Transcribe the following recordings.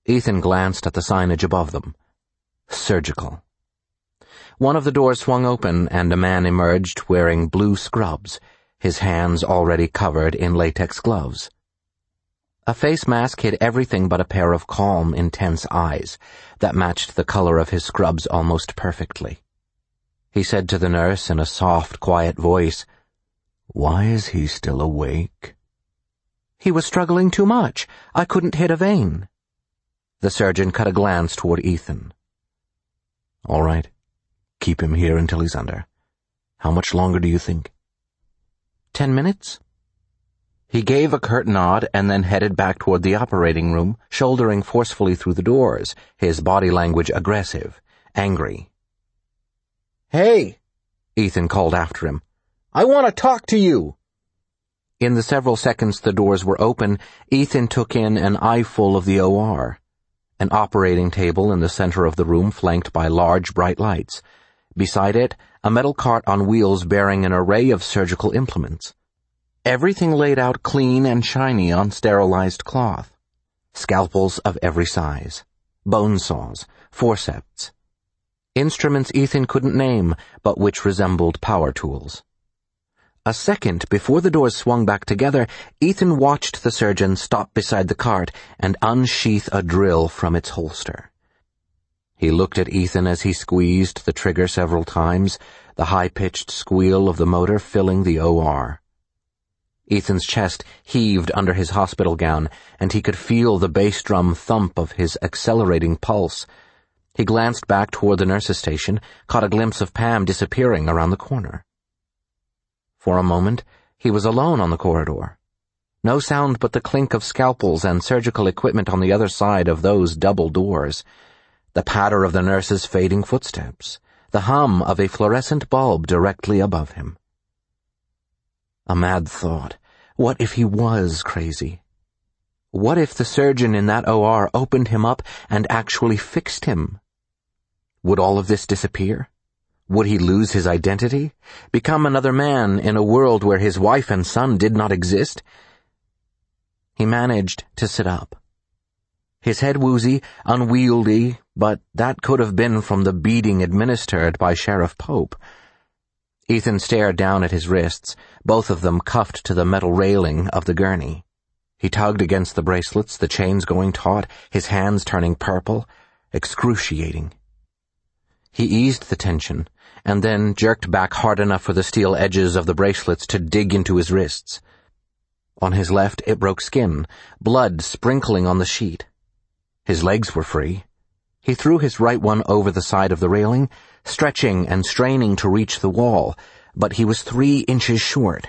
Ethan glanced at the signage above them. Surgical. One of the doors swung open and a man emerged wearing blue scrubs, his hands already covered in latex gloves. A face mask hid everything but a pair of calm, intense eyes that matched the color of his scrubs almost perfectly. He said to the nurse in a soft, quiet voice, "Why is he still awake?" "He was struggling too much. I couldn't hit a vein." The surgeon cut a glance toward Ethan. "All right. Keep him here until he's under. How much longer do you think?" 10 minutes. He gave a curt nod and then headed back toward the operating room, shouldering forcefully through the doors, his body language aggressive, angry. "Hey," Ethan called after him. "I want to talk to you." In the several seconds the doors were open, Ethan took in an eyeful of the OR. An operating table in the center of the room flanked by large, bright lights. Beside it, a metal cart on wheels bearing an array of surgical implements. Everything laid out clean and shiny on sterilized cloth. Scalpels of every size. Bone saws. Forceps. Instruments Ethan couldn't name, but which resembled power tools. A second before the doors swung back together, Ethan watched the surgeon stop beside the cart and unsheath a drill from its holster. He looked at Ethan as he squeezed the trigger several times, the high-pitched squeal of the motor filling the OR. Ethan's chest heaved under his hospital gown, and he could feel the bass drum thump of his accelerating pulse. He glanced back toward the nurse's station, caught a glimpse of Pam disappearing around the corner. For a moment, he was alone on the corridor. No sound but the clink of scalpels and surgical equipment on the other side of those double doors, the patter of the nurse's fading footsteps, the hum of a fluorescent bulb directly above him. A mad thought. What if he was crazy? What if the surgeon in that OR opened him up and actually fixed him? Would all of this disappear? Would he lose his identity? Become another man in a world where his wife and son did not exist? He managed to sit up. His head woozy, unwieldy, but that could have been from the beating administered by Sheriff Pope. Ethan stared down at his wrists, both of them cuffed to the metal railing of the gurney. He tugged against the bracelets, the chains going taut, his hands turning purple. Excruciating. He eased the tension, and then jerked back hard enough for the steel edges of the bracelets to dig into his wrists. On his left, it broke skin, blood sprinkling on the sheet. His legs were free. He threw his right one over the side of the railing, stretching and straining to reach the wall, but he was 3 inches short.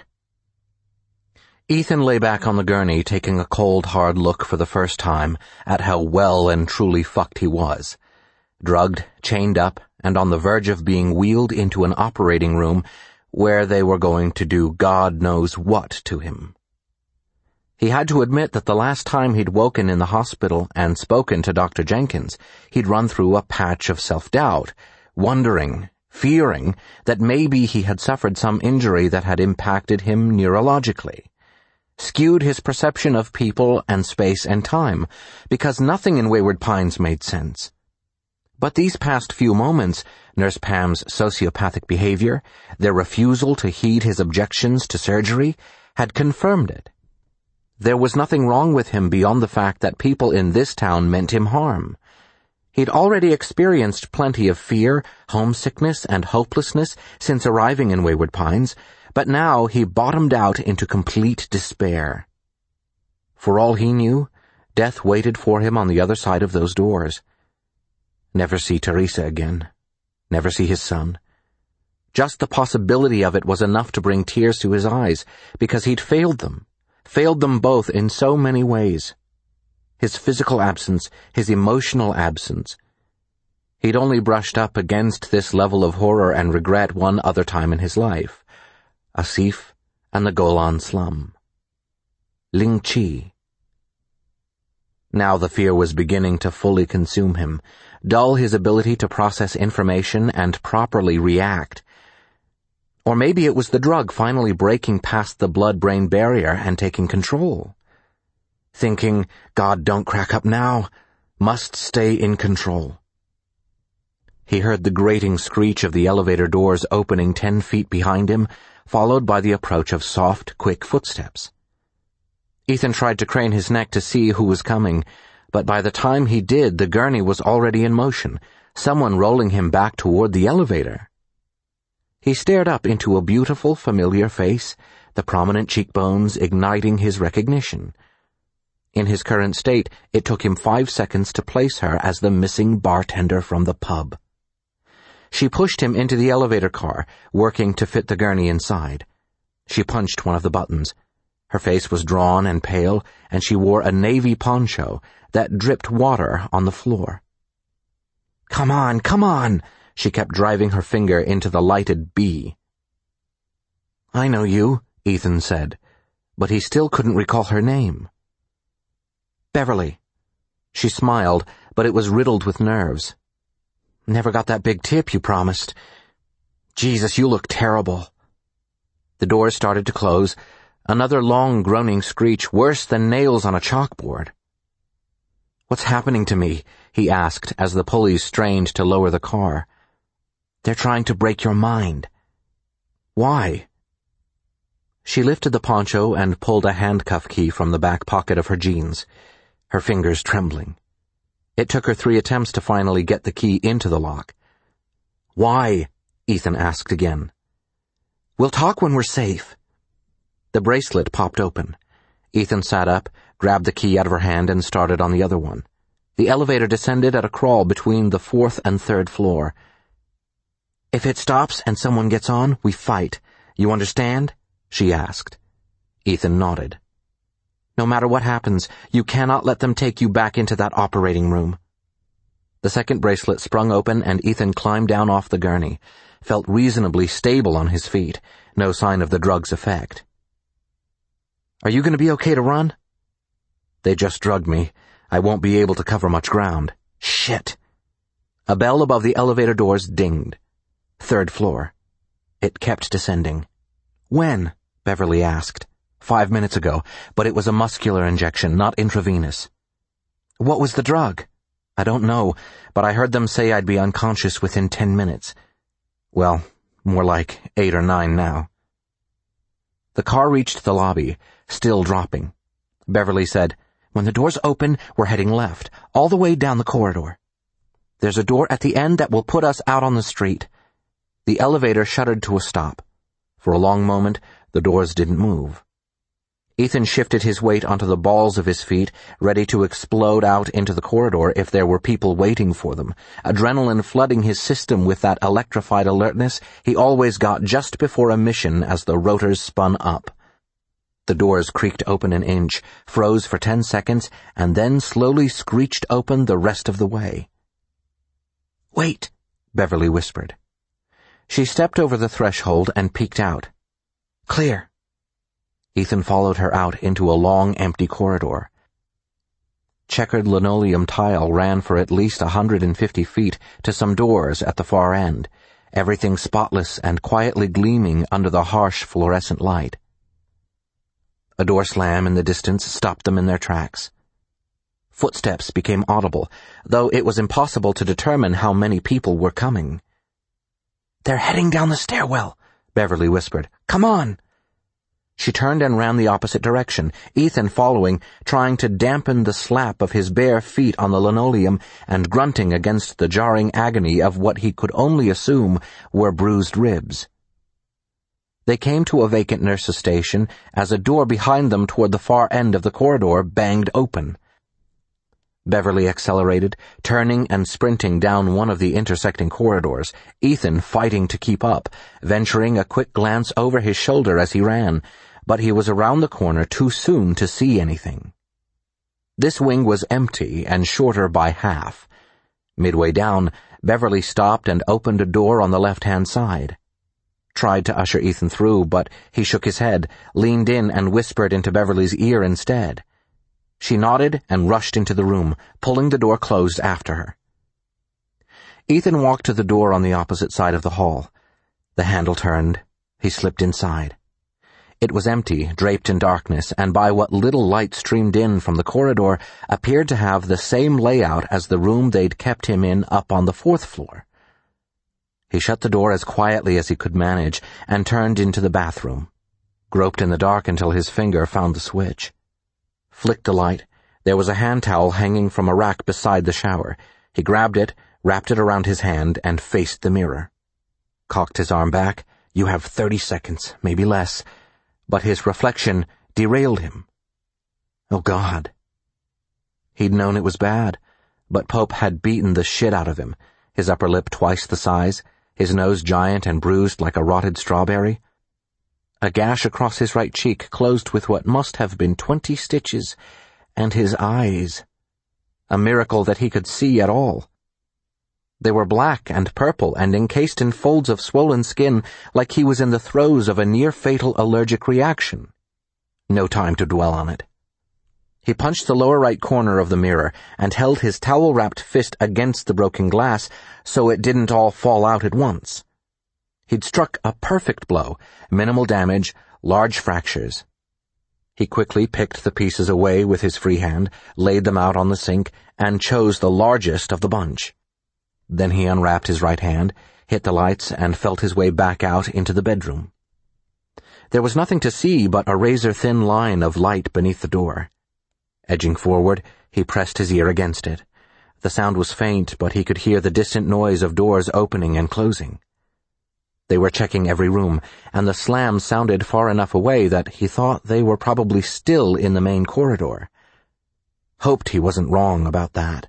Ethan lay back on the gurney, taking a cold, hard look for the first time at how well and truly fucked he was. Drugged, chained up, and on the verge of being wheeled into an operating room where they were going to do God knows what to him. He had to admit that the last time he'd woken in the hospital and spoken to Dr. Jenkins, he'd run through a patch of self-doubt, wondering, fearing that maybe he had suffered some injury that had impacted him neurologically, skewed his perception of people and space and time, because nothing in Wayward Pines made sense. But these past few moments, Nurse Pam's sociopathic behavior, their refusal to heed his objections to surgery, had confirmed it. There was nothing wrong with him beyond the fact that people in this town meant him harm. He'd already experienced plenty of fear, homesickness, and hopelessness since arriving in Wayward Pines, but now he bottomed out into complete despair. For all he knew, death waited for him on the other side of those doors. Never see Teresa again. Never see his son. Just the possibility of it was enough to bring tears to his eyes, because he'd failed them both in so many ways. His physical absence, his emotional absence. He'd only brushed up against this level of horror and regret one other time in his life. Asif and the Golan slum. Ling Chi. Now the fear was beginning to fully consume him, dull his ability to process information and properly react. Or maybe it was the drug finally breaking past the blood-brain barrier and taking control. Thinking, God, don't crack up now. Must stay in control. He heard the grating screech of the elevator doors opening 10 feet behind him, followed by the approach of soft, quick footsteps. Ethan tried to crane his neck to see who was coming, but by the time he did, the gurney was already in motion, someone rolling him back toward the elevator. He stared up into a beautiful, familiar face, the prominent cheekbones igniting his recognition. In his current state, it took him 5 seconds to place her as the missing bartender from the pub. She pushed him into the elevator car, working to fit the gurney inside. She punched one of the buttons. Her face was drawn and pale, and she wore a navy poncho that dripped water on the floor. "Come on, come on!" She kept driving her finger into the lighted B. "I know you," Ethan said, but he still couldn't recall her name. "Beverly." She smiled, but it was riddled with nerves. "Never got that big tip you promised. Jesus, you look terrible." The doors started to close, another long groaning screech worse than nails on a chalkboard. "What's happening to me?" he asked as the pulleys strained to lower the car. "They're trying to break your mind." "Why?" She lifted the poncho and pulled a handcuff key from the back pocket of her jeans, her fingers trembling. It took her 3 attempts to finally get the key into the lock. "Why?" Ethan asked again. "We'll talk when we're safe." The bracelet popped open. Ethan sat up, grabbed the key out of her hand, and started on the other one. The elevator descended at a crawl between the 4th and 3rd floor. "If it stops and someone gets on, we fight. You understand?" she asked. Ethan nodded. "No matter what happens, you cannot let them take you back into that operating room." The second bracelet sprung open and Ethan climbed down off the gurney, felt reasonably stable on his feet, no sign of the drug's effect. "Are you going to be okay to run?" "They just drugged me. I won't be able to cover much ground." "Shit!" A bell above the elevator doors dinged. 3rd floor. It kept descending. "When?" Beverly asked. 5 minutes ago, but it was a muscular injection, not intravenous." "What was the drug?" "I don't know, but I heard them say I'd be unconscious within 10 minutes. Well, more like 8 or 9 now." The car reached the lobby, still dropping. Beverly said, "When the doors open, we're heading left, all the way down the corridor. There's a door at the end that will put us out on the street." The elevator shuddered to a stop. For a long moment, the doors didn't move. Ethan shifted his weight onto the balls of his feet, ready to explode out into the corridor if there were people waiting for them, adrenaline flooding his system with that electrified alertness he always got just before a mission as the rotors spun up. The doors creaked open an inch, froze for 10 seconds, and then slowly screeched open the rest of the way. "Wait," Beverly whispered. She stepped over the threshold and peeked out. "Clear." Ethan followed her out into a long, empty corridor. Checkered linoleum tile ran for at least 150 feet to some doors at the far end, everything spotless and quietly gleaming under the harsh fluorescent light. A door slam in the distance stopped them in their tracks. Footsteps became audible, though it was impossible to determine how many people were coming. "They're heading down the stairwell," Beverly whispered. "Come on." She turned and ran the opposite direction, Ethan following, trying to dampen the slap of his bare feet on the linoleum and grunting against the jarring agony of what he could only assume were bruised ribs. They came to a vacant nurse's station as a door behind them toward the far end of the corridor banged open. Beverly accelerated, turning and sprinting down one of the intersecting corridors, Ethan fighting to keep up, venturing a quick glance over his shoulder as he ran, but he was around the corner too soon to see anything. This wing was empty and shorter by half. Midway down, Beverly stopped and opened a door on the left-hand side. Tried to usher Ethan through, but he shook his head, leaned in and whispered into Beverly's ear instead. She nodded and rushed into the room, pulling the door closed after her. Ethan walked to the door on the opposite side of the hall. The handle turned. He slipped inside. It was empty, draped in darkness, and by what little light streamed in from the corridor, appeared to have the same layout as the room they'd kept him in up on the 4th floor. He shut the door as quietly as he could manage and turned into the bathroom, groped in the dark until his finger found the switch. Flicked the light. There was a hand towel hanging from a rack beside the shower. He grabbed it, wrapped it around his hand, and faced the mirror. Cocked his arm back. "You have 30 seconds, maybe less." But his reflection derailed him. Oh, God. He'd known it was bad, but Pope had beaten the shit out of him, his upper lip twice the size, his nose giant and bruised like a rotted strawberry. A gash across his right cheek closed with what must have been 20 stitches, and his eyes. A miracle that he could see at all. They were black and purple and encased in folds of swollen skin like he was in the throes of a near-fatal allergic reaction. No time to dwell on it. He punched the lower right corner of the mirror and held his towel-wrapped fist against the broken glass so it didn't all fall out at once. He'd struck a perfect blow, minimal damage, large fractures. He quickly picked the pieces away with his free hand, laid them out on the sink, and chose the largest of the bunch. Then he unwrapped his right hand, hit the lights, and felt his way back out into the bedroom. There was nothing to see but a razor-thin line of light beneath the door. Edging forward, he pressed his ear against it. The sound was faint, but he could hear the distant noise of doors opening and closing. They were checking every room, and the slam sounded far enough away that he thought they were probably still in the main corridor. Hoped he wasn't wrong about that.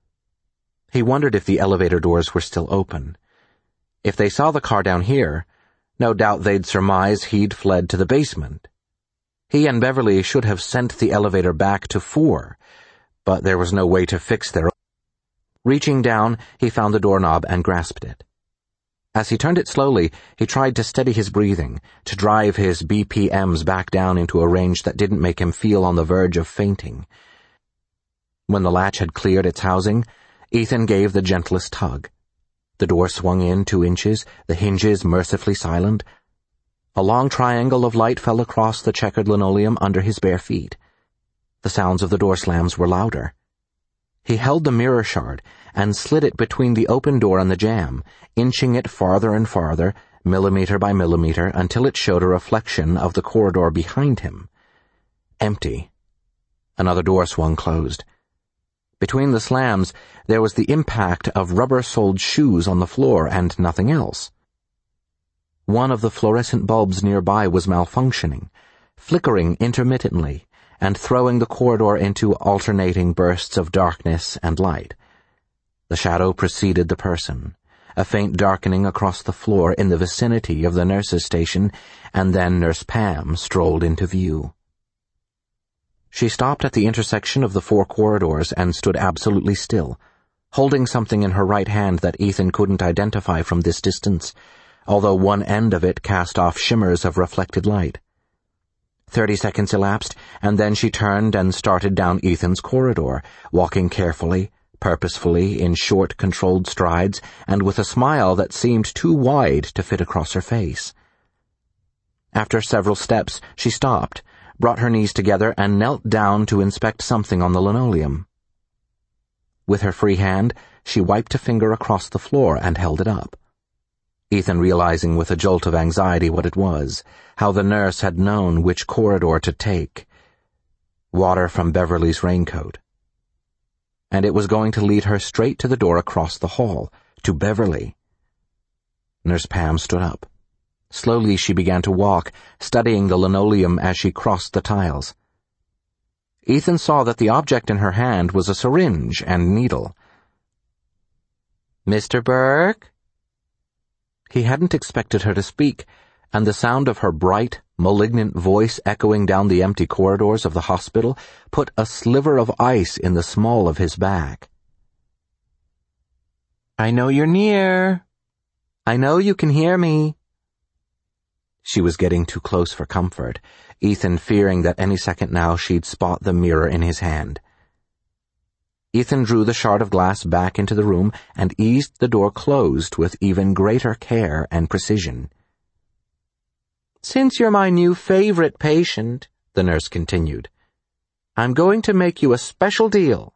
He wondered if the elevator doors were still open. If they saw the car down here, no doubt they'd surmise he'd fled to the basement. He and Beverly should have sent the elevator back to 4, but there was no way to fix their own. Reaching down, he found the doorknob and grasped it. As he turned it slowly, he tried to steady his breathing, to drive his BPMs back down into a range that didn't make him feel on the verge of fainting. When the latch had cleared its housing, Ethan gave the gentlest tug. The door swung in 2 inches, the hinges mercifully silent. A long triangle of light fell across the checkered linoleum under his bare feet. The sounds of the door slams were louder. He held the mirror shard and slid it between the open door and the jamb, inching it farther and farther, millimeter by millimeter, until it showed a reflection of the corridor behind him. Empty. Another door swung closed. Between the slams, there was the impact of rubber-soled shoes on the floor and nothing else. One of the fluorescent bulbs nearby was malfunctioning, flickering intermittently, and throwing the corridor into alternating bursts of darkness and light. The shadow preceded the person, a faint darkening across the floor in the vicinity of the nurse's station, and then Nurse Pam strolled into view. She stopped at the intersection of the 4 corridors and stood absolutely still, holding something in her right hand that Ethan couldn't identify from this distance, although one end of it cast off shimmers of reflected light. 30 seconds elapsed, and then she turned and started down Ethan's corridor, walking carefully, purposefully, in short, controlled strides, and with a smile that seemed too wide to fit across her face. After several steps, she stopped, brought her knees together, and knelt down to inspect something on the linoleum. With her free hand, she wiped a finger across the floor and held it up. Ethan realizing with a jolt of anxiety what it was, how the nurse had known which corridor to take. Water from Beverly's raincoat. And it was going to lead her straight to the door across the hall, to Beverly. Nurse Pam stood up. Slowly she began to walk, studying the linoleum as she crossed the tiles. Ethan saw that the object in her hand was a syringe and needle. "Mr. Burke?" He hadn't expected her to speak, and the sound of her bright, malignant voice echoing down the empty corridors of the hospital put a sliver of ice in the small of his back. "I know you're near. I know you can hear me." She was getting too close for comfort, Ethan fearing that any second now she'd spot the mirror in his hand. Ethan drew the shard of glass back into the room and eased the door closed with even greater care and precision. "Since you're my new favorite patient," the nurse continued, "I'm going to make you a special deal."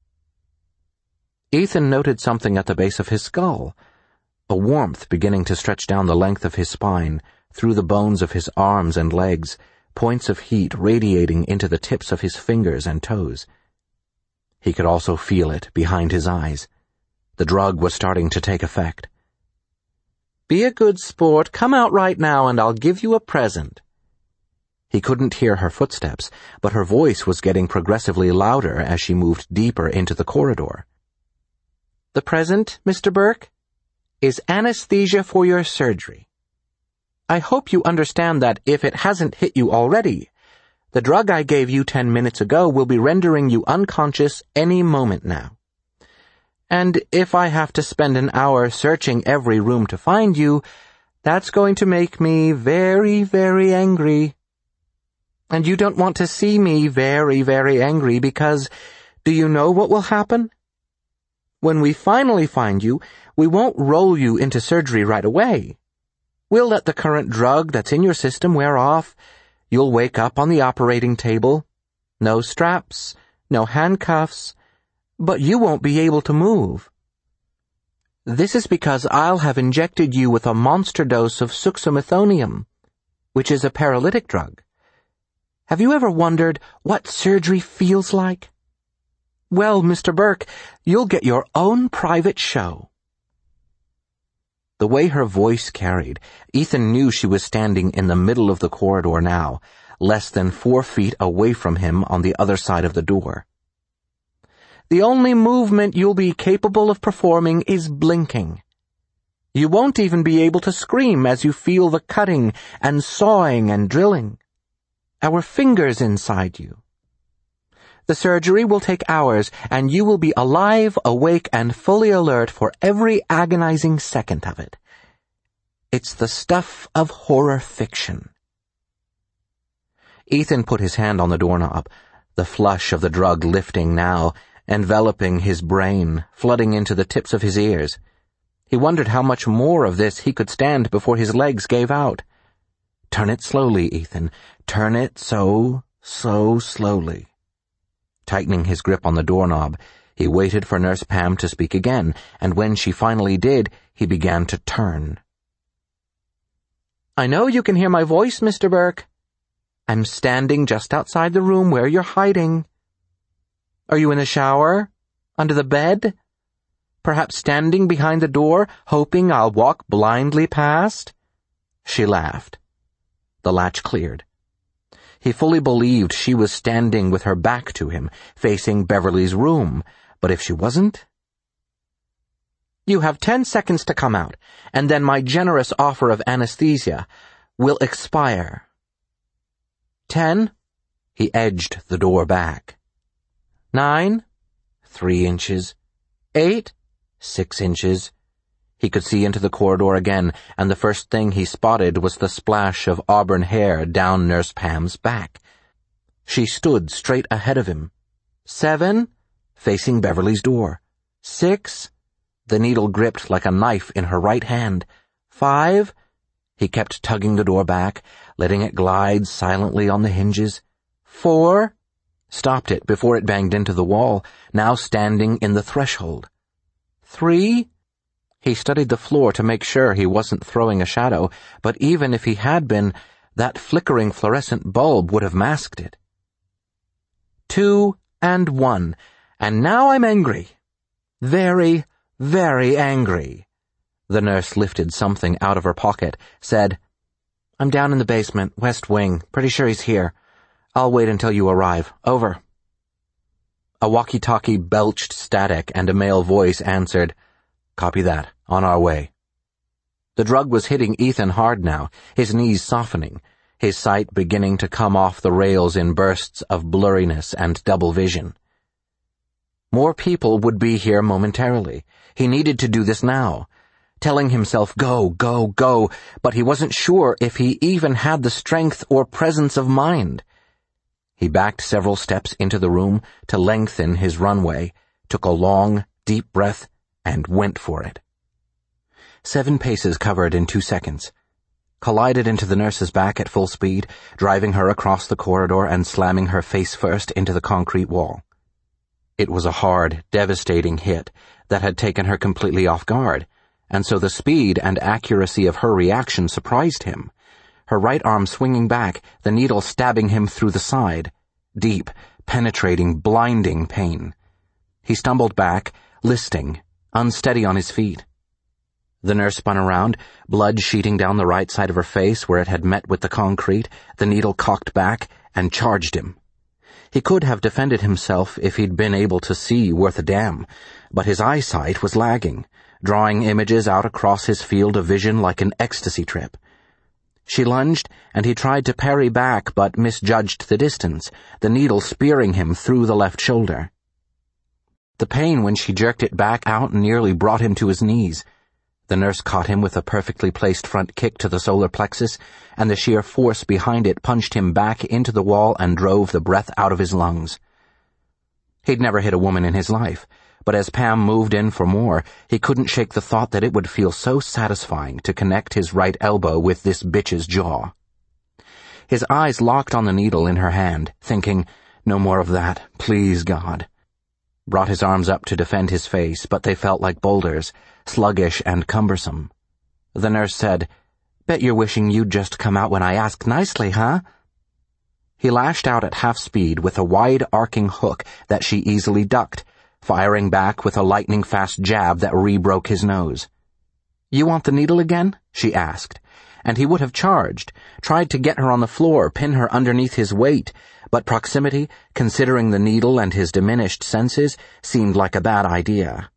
Ethan noted something at the base of his skull, a warmth beginning to stretch down the length of his spine, through the bones of his arms and legs, points of heat radiating into the tips of his fingers and toes. He could also feel it behind his eyes. The drug was starting to take effect. "Be a good sport, come out right now and I'll give you a present." He couldn't hear her footsteps, but her voice was getting progressively louder as she moved deeper into the corridor. "The present, Mr. Burke, is anesthesia for your surgery. I hope you understand that if it hasn't hit you already, the drug I gave you 10 minutes ago will be rendering you unconscious any moment now. And if I have to spend an hour searching every room to find you, that's going to make me very, very angry. And you don't want to see me very, very angry because, do you know what will happen? When we finally find you, we won't roll you into surgery right away. We'll let the current drug that's in your system wear off. You'll wake up on the operating table. No straps, no handcuffs, but you won't be able to move. This is because I'll have injected you with a monster dose of suxamethonium, which is a paralytic drug. Have you ever wondered what surgery feels like? Well, Mr. Burke, you'll get your own private show." The way her voice carried, Ethan knew she was standing in the middle of the corridor now, less than 4 feet away from him on the other side of the door. "The only movement you'll be capable of performing is blinking. You won't even be able to scream as you feel the cutting and sawing and drilling. Our fingers inside you. The surgery will take hours, and you will be alive, awake, and fully alert for every agonizing second of it. It's the stuff of horror fiction." Ethan put his hand on the doorknob, the flush of the drug lifting now, enveloping his brain, flooding into the tips of his ears. He wondered how much more of this he could stand before his legs gave out. "Turn it slowly, Ethan. Turn it so slowly." Tightening his grip on the doorknob, he waited for Nurse Pam to speak again, and when she finally did, he began to turn. "I know you can hear my voice, Mr. Burke. I'm standing just outside the room where you're hiding. Are you in the shower? Under the bed? Perhaps standing behind the door, hoping I'll walk blindly past?" She laughed. The latch cleared. He fully believed she was standing with her back to him, facing Beverly's room, but if she wasn't? "You have 10 seconds to come out, and then my generous offer of anesthesia will expire." 10. He edged the door back. 9. 3 inches. 8. 6 inches. He could see into the corridor again, and the first thing he spotted was the splash of auburn hair down Nurse Pam's back. She stood straight ahead of him. 7, facing Beverly's door. 6, the needle gripped like a knife in her right hand. 5, he kept tugging the door back, letting it glide silently on the hinges. 4, stopped it before it banged into the wall, now standing in the threshold. 3, he studied the floor to make sure he wasn't throwing a shadow, but even if he had been, that flickering fluorescent bulb would have masked it. 2 and 1, and now I'm angry. Very, very angry. The nurse lifted something out of her pocket, said, "I'm down in the basement, West Wing. Pretty sure he's here. I'll wait until you arrive. Over." A walkie-talkie belched static, and a male voice answered, "Copy that. On our way." The drug was hitting Ethan hard now, his knees softening, his sight beginning to come off the rails in bursts of blurriness and double vision. More people would be here momentarily. He needed to do this now, telling himself go, go, go, but he wasn't sure if he even had the strength or presence of mind. He backed several steps into the room to lengthen his runway, took a long, deep breath, and went for it. 7 paces covered in 2 seconds. collided into the nurse's back at full speed, driving her across the corridor and slamming her face first into the concrete wall. It was a hard, devastating hit that had taken her completely off guard, and so the speed and accuracy of her reaction surprised him. Her right arm swinging back, the needle stabbing him through the side. Deep, penetrating, blinding pain. He stumbled back, listing, unsteady on his feet. The nurse spun around, blood sheeting down the right side of her face where it had met with the concrete, the needle cocked back, and charged him. He could have defended himself if he'd been able to see worth a damn, but his eyesight was lagging, drawing images out across his field of vision like an ecstasy trip. She lunged, and he tried to parry back but misjudged the distance, the needle spearing him through the left shoulder. The pain when she jerked it back out nearly brought him to his knees. The nurse caught him with a perfectly placed front kick to the solar plexus, and the sheer force behind it punched him back into the wall and drove the breath out of his lungs. He'd never hit a woman in his life, but as Pam moved in for more, he couldn't shake the thought that it would feel so satisfying to connect his right elbow with this bitch's jaw. His eyes locked on the needle in her hand, thinking, "No more of that, please, God." Brought his arms up to defend his face, but they felt like boulders, sluggish and cumbersome. The nurse said, "Bet you're wishing you'd just come out when I ask nicely, huh?" He lashed out at half speed with a wide arcing hook that she easily ducked, firing back with a lightning-fast jab that re-broke his nose. "You want the needle again?" she asked, and he would have charged, tried to get her on the floor, pin her underneath his weight, but proximity, considering the needle and his diminished senses, seemed like a bad idea.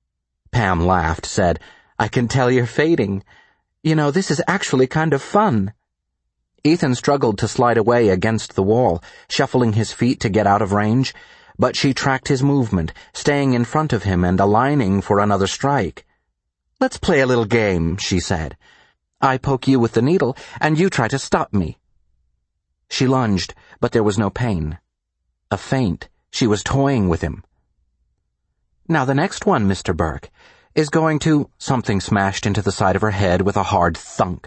Pam laughed, said, "I can tell you're fading. You know, this is actually kind of fun." Ethan struggled to slide away against the wall, shuffling his feet to get out of range, but she tracked his movement, staying in front of him and aligning for another strike. "Let's play a little game," she said. "I poke you with the needle, and you try to stop me." She lunged, but there was no pain. A feint. She was toying with him. "Now the next one, Mr. Burke, is going to—" Something smashed into the side of her head with a hard thunk.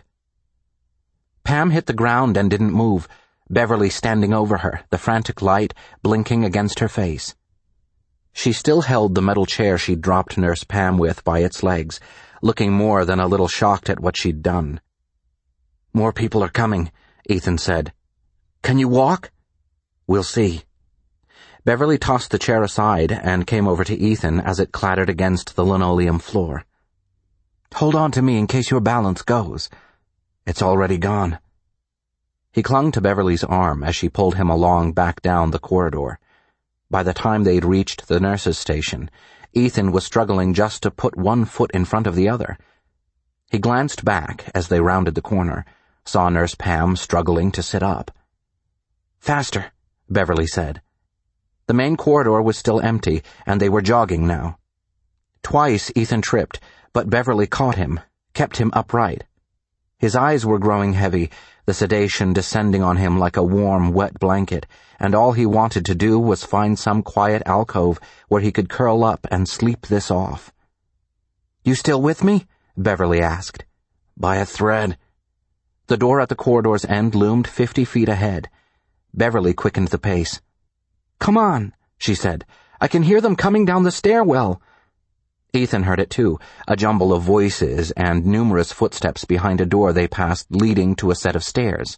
Pam hit the ground and didn't move, Beverly standing over her, the frantic light blinking against her face. She still held the metal chair she'd dropped Nurse Pam with by its legs, looking more than a little shocked at what she'd done. "More people are coming," Ethan said. "Can you walk?" "We'll see." Beverly tossed the chair aside and came over to Ethan as it clattered against the linoleum floor. "Hold on to me in case your balance goes." "It's already gone." He clung to Beverly's arm as she pulled him along back down the corridor. By the time they'd reached the nurse's station, Ethan was struggling just to put one foot in front of the other. He glanced back as they rounded the corner, saw Nurse Pam struggling to sit up. "Faster," Beverly said. The main corridor was still empty, and they were jogging now. Twice Ethan tripped, but Beverly caught him, kept him upright. His eyes were growing heavy, the sedation descending on him like a warm, wet blanket, and all he wanted to do was find some quiet alcove where he could curl up and sleep this off. "You still with me?" Beverly asked. "By a thread." The door at the corridor's end loomed 50 feet ahead. Beverly quickened the pace. "Come on," she said. "I can hear them coming down the stairwell." Ethan heard it too, a jumble of voices and numerous footsteps behind a door they passed leading to a set of stairs.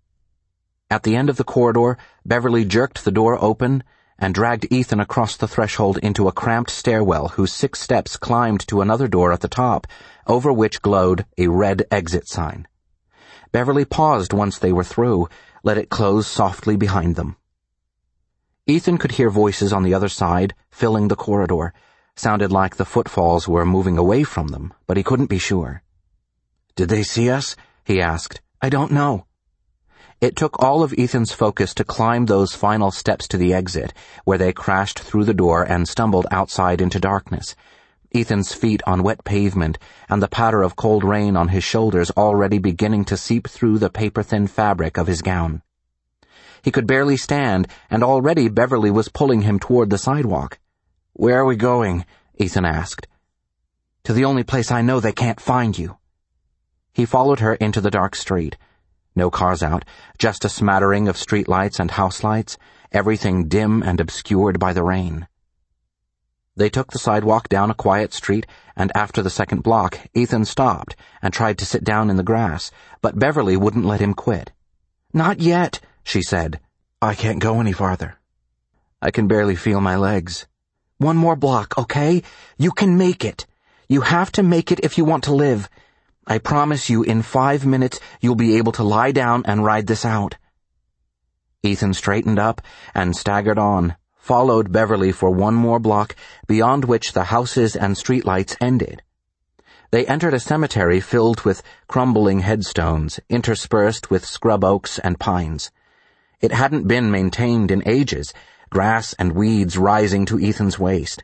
At the end of the corridor, Beverly jerked the door open and dragged Ethan across the threshold into a cramped stairwell whose 6 steps climbed to another door at the top, over which glowed a red exit sign. Beverly paused once they were through, let it close softly behind them. Ethan could hear voices on the other side, filling the corridor. Sounded like the footfalls were moving away from them, but he couldn't be sure. "Did they see us?" he asked. "I don't know." It took all of Ethan's focus to climb those final steps to the exit, where they crashed through the door and stumbled outside into darkness, Ethan's feet on wet pavement and the patter of cold rain on his shoulders already beginning to seep through the paper-thin fabric of his gown. He could barely stand, and already Beverly was pulling him toward the sidewalk. "Where are we going?" Ethan asked. "To the only place I know they can't find you." He followed her into the dark street. No cars out, just a smattering of streetlights and house lights, everything dim and obscured by the rain. They took the sidewalk down a quiet street, and after the second block, Ethan stopped and tried to sit down in the grass, but Beverly wouldn't let him quit. "Not yet," she said. "I can't go any farther. I can barely feel my legs." "One more block, okay? You can make it. You have to make it if you want to live. I promise you in 5 minutes you'll be able to lie down and ride this out." Ethan straightened up and staggered on, followed Beverly for one more block, beyond which the houses and streetlights ended. They entered a cemetery filled with crumbling headstones, interspersed with scrub oaks and pines. It hadn't been maintained in ages, grass and weeds rising to Ethan's waist.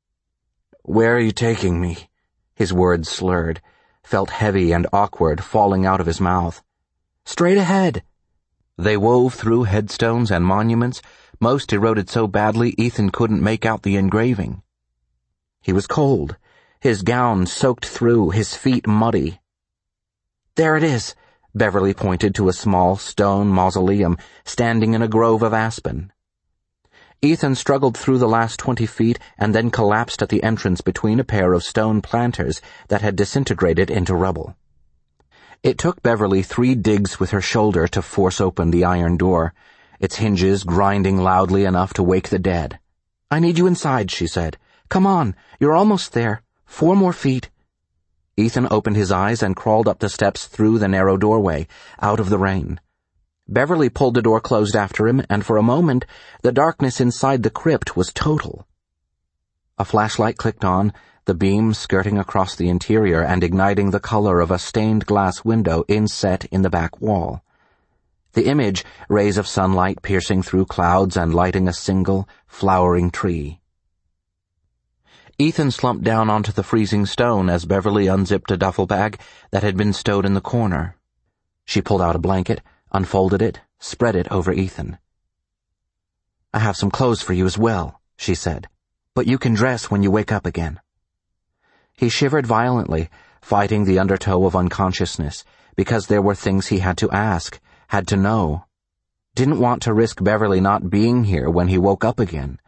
"Where are you taking me?" His words slurred, felt heavy and awkward falling out of his mouth. "Straight ahead." They wove through headstones and monuments, most eroded so badly Ethan couldn't make out the engraving. He was cold, his gown soaked through, his feet muddy. "There it is," Beverly pointed to a small stone mausoleum standing in a grove of aspen. Ethan struggled through the last 20 feet and then collapsed at the entrance between a pair of stone planters that had disintegrated into rubble. It took Beverly 3 digs with her shoulder to force open the iron door, its hinges grinding loudly enough to wake the dead. "I need you inside," she said. "Come on, you're almost there. 4 more feet." Ethan opened his eyes and crawled up the steps through the narrow doorway, out of the rain. Beverly pulled the door closed after him, and for a moment, the darkness inside the crypt was total. A flashlight clicked on, the beam skirting across the interior and igniting the color of a stained glass window inset in the back wall. The image, rays of sunlight piercing through clouds and lighting a single, flowering tree. Ethan slumped down onto the freezing stone as Beverly unzipped a duffel bag that had been stowed in the corner. She pulled out a blanket, unfolded it, spread it over Ethan. "I have some clothes for you as well," she said, "but you can dress when you wake up again." He shivered violently, fighting the undertow of unconsciousness, because there were things he had to ask, had to know. Didn't want to risk Beverly not being here when he woke up again.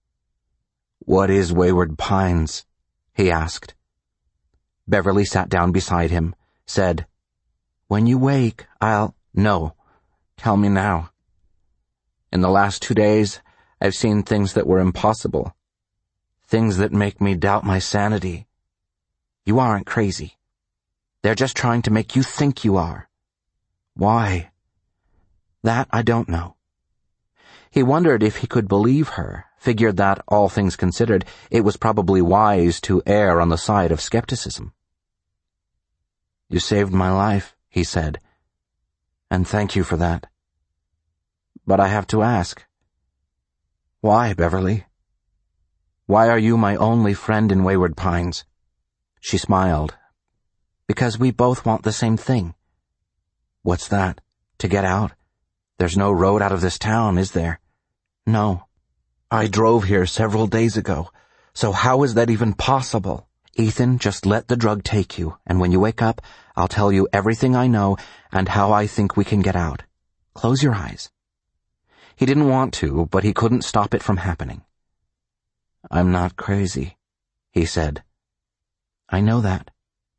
"What is Wayward Pines?" he asked. Beverly sat down beside him, said, "When you wake, No. Tell me now. In the last 2 days, I've seen things that were impossible. Things that make me doubt my sanity. You aren't crazy. They're just trying to make you think you are. Why? That I don't know." He wondered if he could believe her, figured that, all things considered, it was probably wise to err on the side of skepticism. "You saved my life," he said, "and thank you for that. But I have to ask, why, Beverly? Why are you my only friend in Wayward Pines?" She smiled. "Because we both want the same thing." "What's that? To get out? There's no road out of this town, is there?" "No. I drove here several days ago, so how is that even possible?" "Ethan, just let the drug take you, and when you wake up, I'll tell you everything I know and how I think we can get out. Close your eyes." He didn't want to, but he couldn't stop it from happening. "I'm not crazy," he said. "I know that."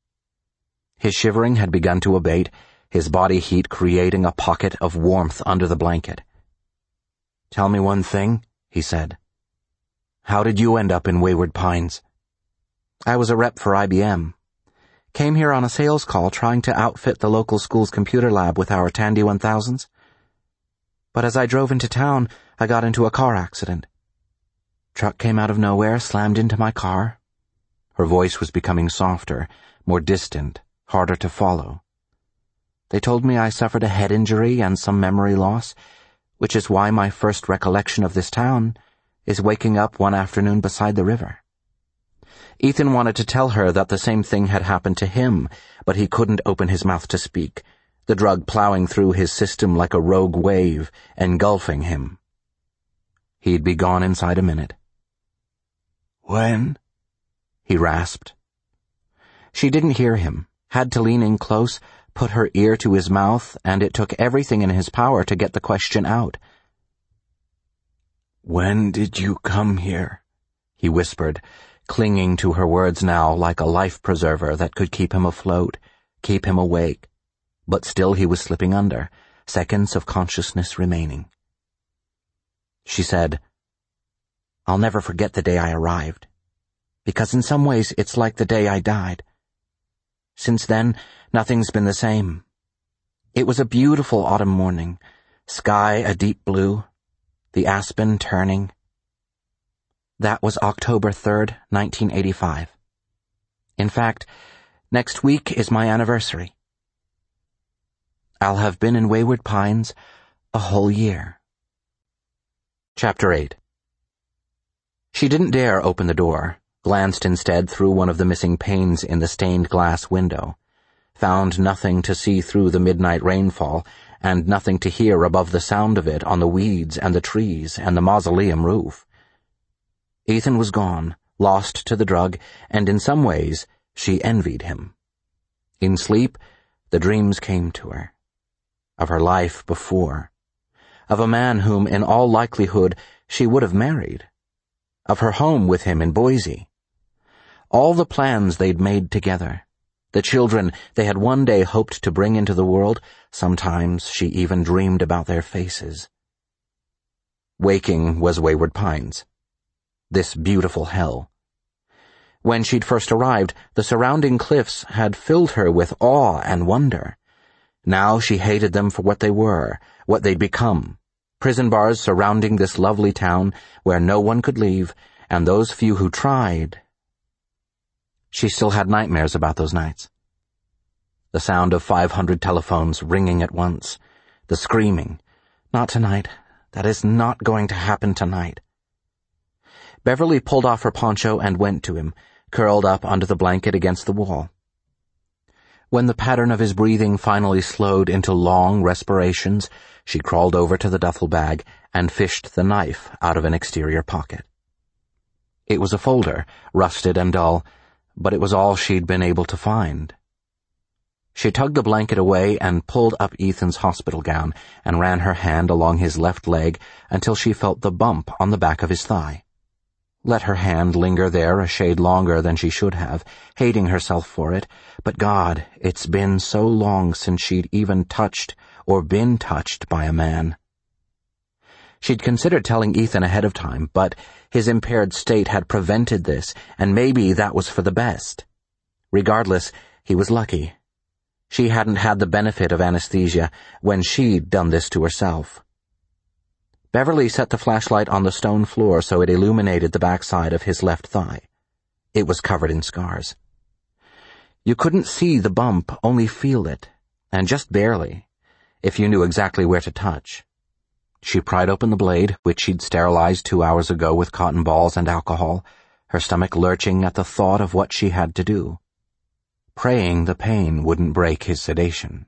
His shivering had begun to abate, his body heat creating a pocket of warmth under the blanket. "Tell me one thing," he said. "How did you end up in Wayward Pines?" "I was a rep for IBM. Came here on a sales call trying to outfit the local school's computer lab with our Tandy 1000s. But as I drove into town, I got into a car accident. Truck came out of nowhere, slammed into my car." Her voice was becoming softer, more distant, harder to follow. "They told me I suffered a head injury and some memory loss, which is why my first recollection of this town is waking up one afternoon beside the river." Ethan wanted to tell her that the same thing had happened to him, but he couldn't open his mouth to speak, the drug plowing through his system like a rogue wave, engulfing him. He'd be gone inside a minute. "When?" he rasped. She didn't hear him. had to lean in close, put her ear to his mouth, and it took everything in his power to get the question out. "When did you come here?" he whispered, clinging to her words now like a life-preserver that could keep him afloat, keep him awake. But still he was slipping under, seconds of consciousness remaining. She said, "I'll never forget the day I arrived, because in some ways it's like the day I died. Since then, nothing's been the same. It was a beautiful autumn morning, sky a deep blue, the aspen turning. That was October 3rd, 1985. In fact, next week is my anniversary. I'll have been in Wayward Pines a whole year." Chapter 8. She didn't dare open the door, glanced instead through one of the missing panes in the stained glass window, found nothing to see through the midnight rainfall, and nothing to hear above the sound of it on the weeds and the trees and the mausoleum roof. Ethan was gone, lost to the drug, and in some ways she envied him. In sleep, the dreams came to her. Of her life before. Of a man whom, in all likelihood, she would have married. Of her home with him in Boise. All the plans they'd made together. The children they had one day hoped to bring into the world. Sometimes she even dreamed about their faces. Waking was Wayward Pines. This beautiful hell. When she'd first arrived, the surrounding cliffs had filled her with awe and wonder. Now she hated them for what they were, what they'd become. Prison bars surrounding this lovely town where no one could leave, and those few who tried. She still had nightmares about those nights. The sound of 500 telephones ringing at once. The screaming. Not tonight. That is not going to happen tonight. Beverly pulled off her poncho and went to him, curled up under the blanket against the wall. When the pattern of his breathing finally slowed into long respirations, she crawled over to the duffel bag and fished the knife out of an exterior pocket. It was a folder, rusted and dull, but it was all she'd been able to find. She tugged the blanket away and pulled up Ethan's hospital gown and ran her hand along his left leg until she felt the bump on the back of his thigh. Let her hand linger there a shade longer than she should have, hating herself for it, but God, it's been so long since she'd even touched or been touched by a man. She'd considered telling Ethan ahead of time, but his impaired state had prevented this, and maybe that was for the best. Regardless, he was lucky. She hadn't had the benefit of anesthesia when she'd done this to herself. Beverly set the flashlight on the stone floor so it illuminated the backside of his left thigh. It was covered in scars. You couldn't see the bump, only feel it, and just barely, if you knew exactly where to touch. She pried open the blade, which she'd sterilized 2 hours ago with cotton balls and alcohol, her stomach lurching at the thought of what she had to do. Praying the pain wouldn't break his sedation.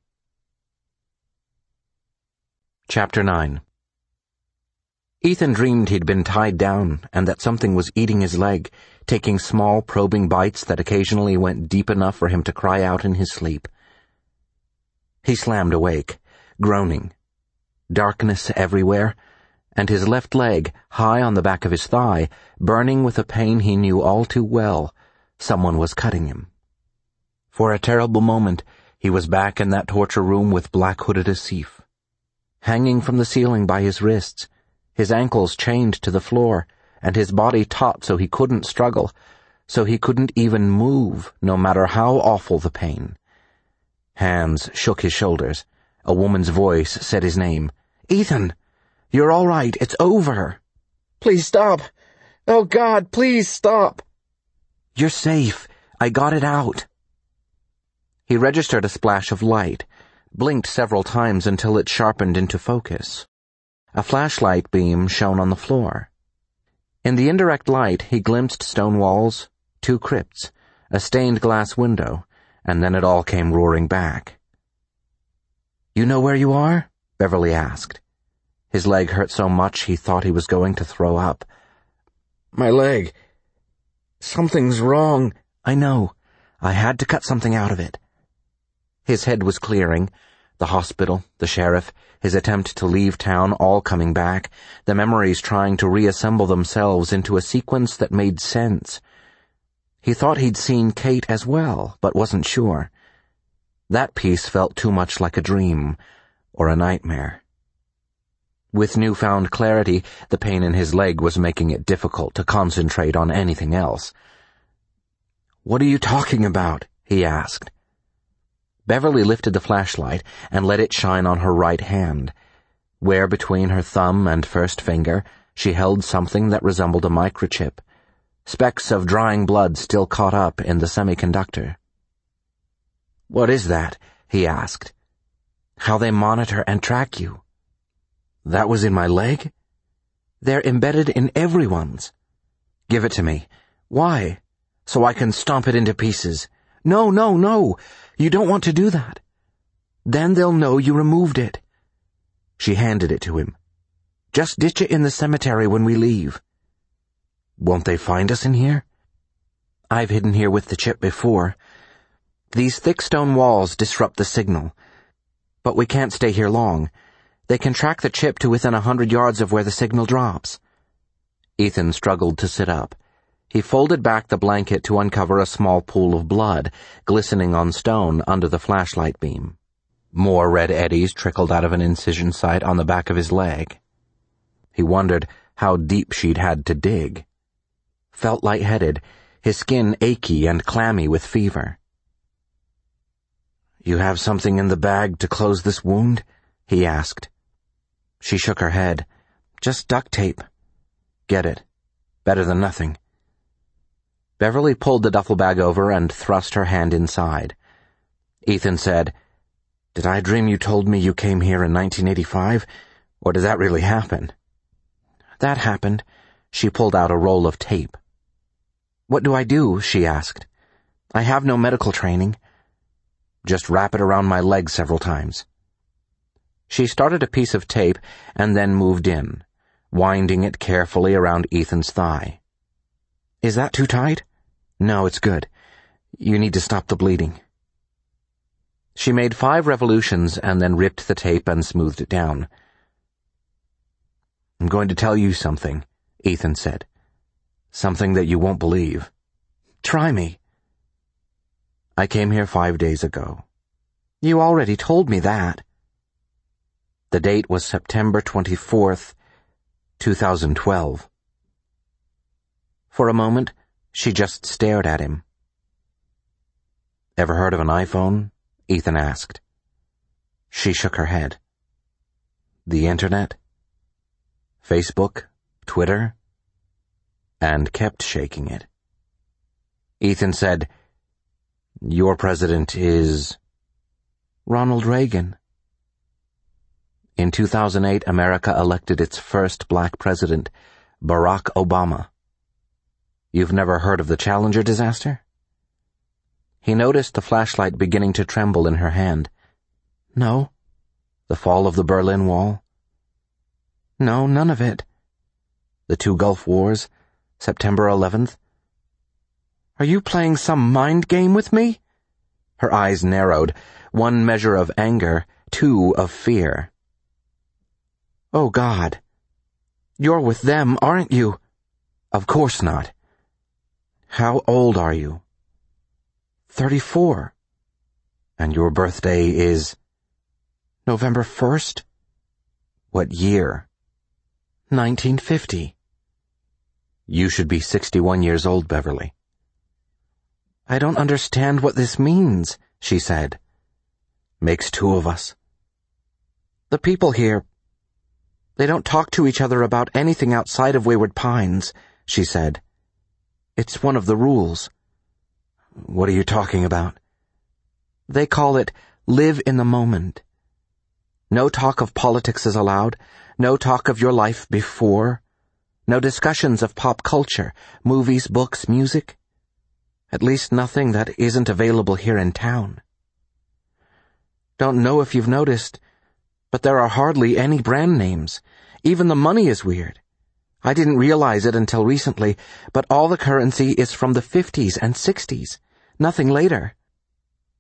Chapter 9. Ethan dreamed he'd been tied down and that something was eating his leg, taking small probing bites that occasionally went deep enough for him to cry out in his sleep. He slammed awake, groaning. Darkness everywhere, and his left leg, high on the back of his thigh, burning with a pain he knew all too well. Someone was cutting him. For a terrible moment, he was back in that torture room with black-hooded Asif. Hanging from the ceiling by his wrists, his ankles chained to the floor, and his body taut so he couldn't struggle, so he couldn't even move, no matter how awful the pain. Hands shook his shoulders. A woman's voice said his name. "Ethan! You're all right. It's over." "Please stop. Oh, God, please stop." "You're safe. I got it out." He registered a splash of light, blinked several times until it sharpened into focus. A flashlight beam shone on the floor. In the indirect light, he glimpsed stone walls, 2 crypts, a stained glass window, and then it all came roaring back. "You know where you are?" Beverly asked. His leg hurt so much he thought he was going to throw up. "My leg. Something's wrong." "I know. I had to cut something out of it." His head was clearing. The hospital, the sheriff, his attempt to leave town, all coming back, the memories trying to reassemble themselves into a sequence that made sense. He thought he'd seen Kate as well, but wasn't sure. That piece felt too much like a dream, or a nightmare. With newfound clarity, the pain in his leg was making it difficult to concentrate on anything else. "What are you talking about?" he asked. Beverly lifted the flashlight and let it shine on her right hand, where between her thumb and first finger she held something that resembled a microchip, specks of drying blood still caught up in the semiconductor. "What is that?" he asked. "How they monitor and track you." "That was in my leg?" "They're embedded in everyone's." "Give it to me." "Why?" "So I can stomp it into pieces." No. You don't want to do that. Then they'll know you removed it." She handed it to him. "Just ditch it in the cemetery when we leave." "Won't they find us in here?" "I've hidden here with the chip before. These thick stone walls disrupt the signal. But we can't stay here long. They can track the chip to within 100 yards of where the signal drops." Ethan struggled to sit up. He folded back the blanket to uncover a small pool of blood, glistening on stone under the flashlight beam. More red eddies trickled out of an incision site on the back of his leg. He wondered how deep she'd had to dig. Felt lightheaded, his skin achy and clammy with fever. "You have something in the bag to close this wound?" he asked. She shook her head. "Just duct tape." "Get it. Better than nothing." Beverly pulled the duffel bag over and thrust her hand inside. Ethan said, "Did I dream you told me you came here in 1985, or did that really happen?" "That happened." She pulled out a roll of tape. "What do I do?" she asked. "I have no medical training." "Just wrap it around my leg several times." She started a piece of tape and then moved in, winding it carefully around Ethan's thigh. "Is that too tight?" "No, it's good. You need to stop the bleeding." She made 5 revolutions and then ripped the tape and smoothed it down. "I'm going to tell you something," Ethan said. "Something that you won't believe." "Try me." "I came here 5 days ago." "You already told me that." The date was September 24th, 2012. For a moment, she just stared at him. "Ever heard of an iPhone?" Ethan asked. She shook her head. "The internet? Facebook? Twitter?" And kept shaking it. Ethan said, "Your president is—" "Ronald Reagan." In 2008, America elected its first black president, Barack Obama. You've never heard of the Challenger disaster? He noticed the flashlight beginning to tremble in her hand. "No." The fall of the Berlin Wall? "No, none of it." The 2 Gulf Wars? September 11th? "Are you playing some mind game with me?" Her eyes narrowed, 1 measure of anger, 2 of fear. "Oh, God. You're with them, aren't you?" "Of course not." "How old are you?" 34. "And your birthday is—" "November 1st. "What year?" 1950. "You should be 61 years old, Beverly." "I don't understand what this means," she said. "Makes 2 of us." "The people here, they don't talk to each other about anything outside of Wayward Pines," she said. "It's one of the rules." "What are you talking about?" "They call it live in the moment. No talk of politics is allowed, no talk of your life before, no discussions of pop culture, movies, books, music. At least nothing that isn't available here in town. Don't know if you've noticed, but there are hardly any brand names. Even the money is weird. I didn't realize it until recently, but all the currency is from the 50s and 60s, nothing later."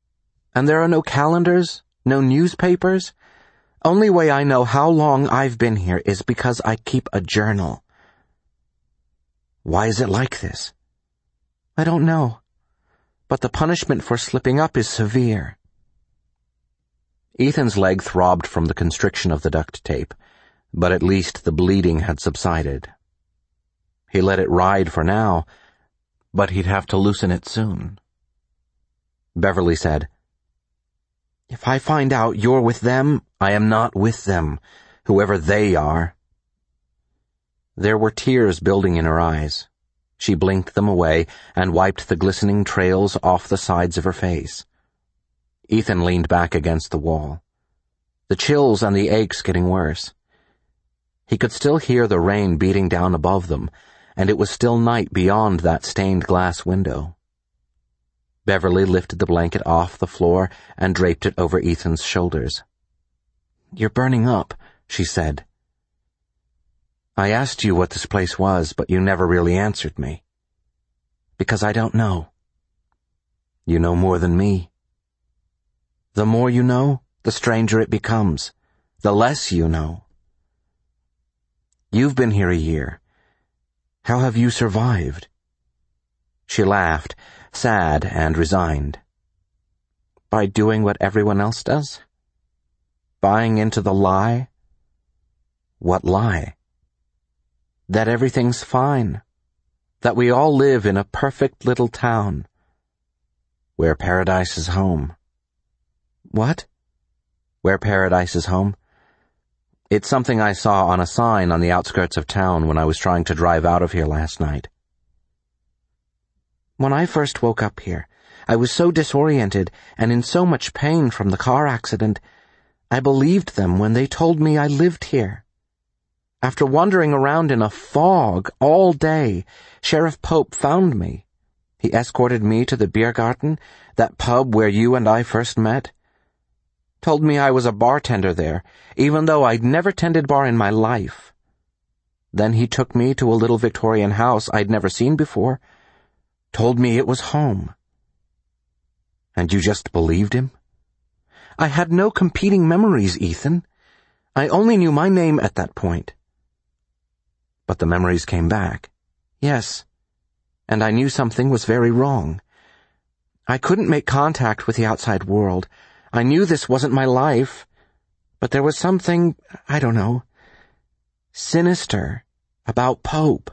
And there are no calendars, no newspapers. Only way I know how long I've been here is because I keep a journal. Why is it like this? I don't know. But the punishment for slipping up is severe. Ethan's leg throbbed from the constriction of the duct tape, but at least the bleeding had subsided. He let it ride for now, but he'd have to loosen it soon. Beverly said, "If I find out you're with them, I am not with them, whoever they are." There were tears building in her eyes. She blinked them away and wiped the glistening trails off the sides of her face. Ethan leaned back against the wall, the chills and the aches getting worse. He could still hear the rain beating down above them, and it was still night beyond that stained glass window. Beverly lifted the blanket off the floor and draped it over Ethan's shoulders. "You're burning up," she said. "I asked you what this place was, but you never really answered me. Because I don't know." "You know more than me." "The more you know, the stranger it becomes. The less you know." "You've been here a year. How have you survived?" She laughed, sad and resigned. "By doing what everyone else does? Buying into the lie?" "What lie?" "That everything's fine. That we all live in a perfect little town. Where paradise is home." "What?" "Where paradise is home. It's something I saw on a sign on the outskirts of town when I was trying to drive out of here last night." "When I first woke up here, I was so disoriented and in so much pain from the car accident, I believed them when they told me I lived here. After wandering around in a fog all day, Sheriff Pope found me. He escorted me to the Biergarten, that pub where you and I first met. Told me I was a bartender there, even though I'd never tended bar in my life. Then he took me to a little Victorian house I'd never seen before. Told me it was home." "And you just believed him?" "I had no competing memories, Ethan. I only knew my name at that point." "But the memories came back." "Yes. And I knew something was very wrong. I couldn't make contact with the outside world. I knew this wasn't my life, but there was something, I don't know, sinister about Pope.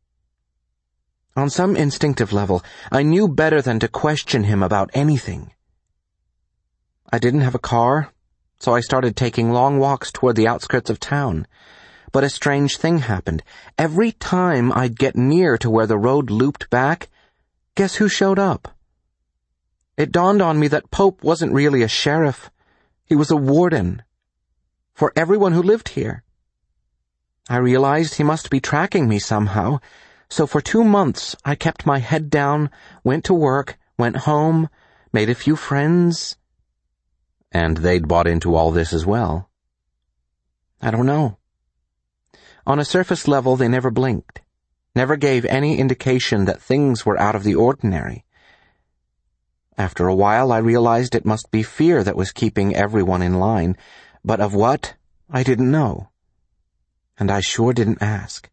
On some instinctive level, I knew better than to question him about anything. I didn't have a car, so I started taking long walks toward the outskirts of town. But a strange thing happened. Every time I'd get near to where the road looped back, guess who showed up? It dawned on me that Pope wasn't really a sheriff. He was a warden. For everyone who lived here. I realized he must be tracking me somehow, so for 2 months I kept my head down, went to work, went home, made a few friends." "And they'd bought into all this as well?" "I don't know. On a surface level, they never blinked, never gave any indication that things were out of the ordinary. After a while, I realized it must be fear that was keeping everyone in line, but of what, I didn't know. And I sure didn't ask."